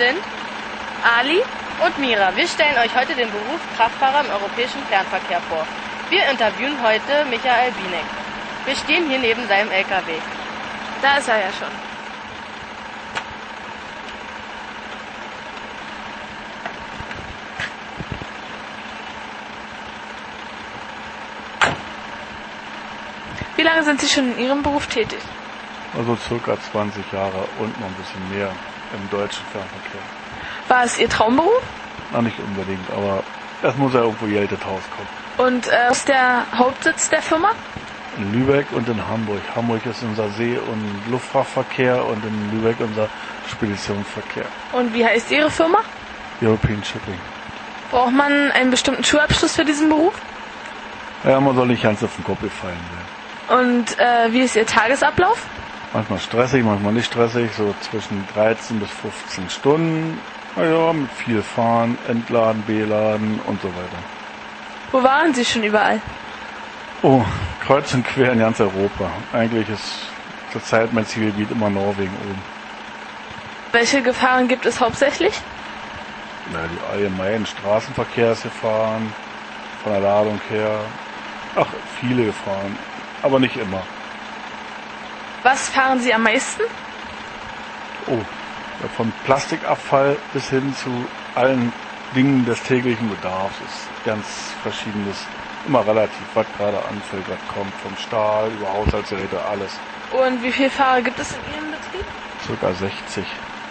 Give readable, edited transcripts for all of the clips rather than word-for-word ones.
sind Ali und Mira. Wir stellen euch heute den Beruf Kraftfahrer im europäischen Fernverkehr vor. Wir interviewen heute Michael Bienek. Wir stehen hier neben seinem LKW. Da ist er ja schon. Wie lange sind Sie schon in Ihrem Beruf tätig? Also circa 20 Jahre und noch ein bisschen mehr im deutschen Fernverkehr. War es Ihr Traumberuf? Na, nicht unbedingt, aber es muss ja irgendwo Geld ins Haus kommen. Und wo ist der Hauptsitz der Firma? In Lübeck und in Hamburg. Hamburg ist unser See- und Luftfrachtverkehr und in Lübeck unser Speditionsverkehr. Und wie heißt Ihre Firma? European Shipping. Braucht man einen bestimmten Schulabschluss für diesen Beruf? Ja, man soll nicht ganz auf den Kopf gefallen werden. Und wie ist Ihr Tagesablauf? Manchmal stressig, manchmal nicht stressig, so zwischen 13 bis 15 Stunden. Naja, mit viel Fahren, Entladen, Beladen und so weiter. Wo waren Sie schon überall? Oh, kreuz und quer in ganz Europa. Eigentlich ist zurzeit mein Zielgebiet immer Norwegen oben. Welche Gefahren gibt es hauptsächlich? Ja, die allgemeinen Straßenverkehrsgefahren, von der Ladung her. Ach, viele Gefahren, aber nicht immer. Was fahren Sie am meisten? Oh, ja, von Plastikabfall bis hin zu allen Dingen des täglichen Bedarfs ist ganz verschiedenes. Immer relativ, was gerade anfällt, was kommt, vom Stahl über Haushaltsgeräte, alles. Und wie viele Fahrer gibt es in Ihrem Betrieb? Circa 60.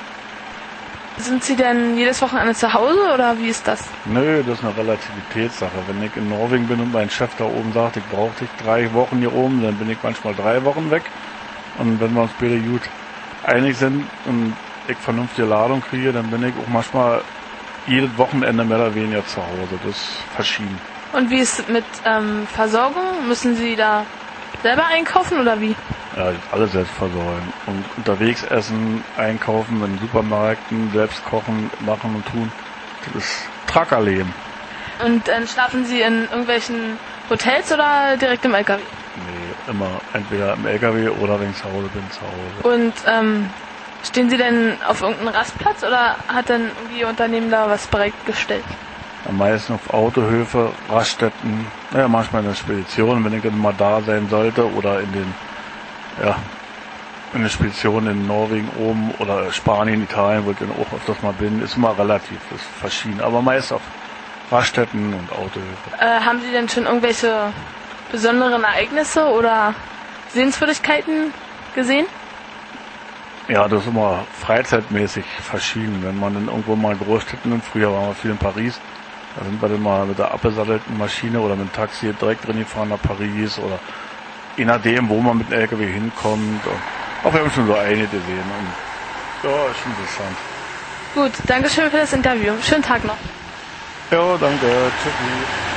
Sind Sie denn jedes Wochenende zu Hause oder wie ist das? Nö, das ist eine Relativitätssache. Wenn ich in Norwegen bin und mein Chef da oben sagt, ich brauche dich 3 Wochen hier oben, dann bin ich manchmal 3 Wochen weg. Und wenn wir uns beide gut einig sind und ich vernünftige Ladung kriege, dann bin ich auch manchmal jedes Wochenende mehr oder weniger zu Hause. Das ist verschieden. Und wie ist es mit Versorgung? Müssen Sie da selber einkaufen oder wie? Ja, alle selbst versorgen. Und unterwegs essen, einkaufen in Supermärkten, selbst kochen, machen und tun. Das ist Truckerleben. Und dann schlafen Sie in irgendwelchen Hotels oder direkt im LKW? Nee, immer entweder im LKW oder wenn ich zu Hause bin, zu Hause. Und stehen Sie denn auf irgendeinem Rastplatz oder hat dann irgendwie Ihr Unternehmen da was bereitgestellt? Am meisten auf Autohöfe, Raststätten, naja, manchmal in der Spedition, wenn ich dann mal da sein sollte, oder in der Spedition in Norwegen oben oder Spanien, Italien, wo ich dann auch öfters mal bin, ist immer relativ, ist verschieden, aber meist auf Raststätten und Autohöfe. Haben Sie denn schon irgendwelche besonderen Ereignisse oder Sehenswürdigkeiten gesehen? Ja, das ist immer freizeitmäßig verschieden. Wenn man dann irgendwo mal in Großstädten ist, früher waren wir viel in Paris, da sind wir dann mal mit der abgesattelten Maschine oder mit dem Taxi direkt drin gefahren nach Paris oder je nachdem, wo man mit dem LKW hinkommt. Auch wir haben schon so einige gesehen. Und ja, ist schon interessant. Gut, danke schön für das Interview. Schönen Tag noch. Ja, danke. Tschüssi.